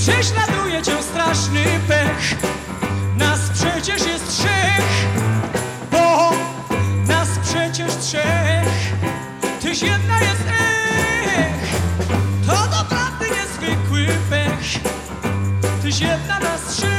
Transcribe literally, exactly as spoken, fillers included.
Prześladuje cię straszny pech. Nas przecież jest trzech, bo nas przecież trzech. Tyś jedna jest, ech, to doprawdy niezwykły pech. Tyś jedna nas trzech.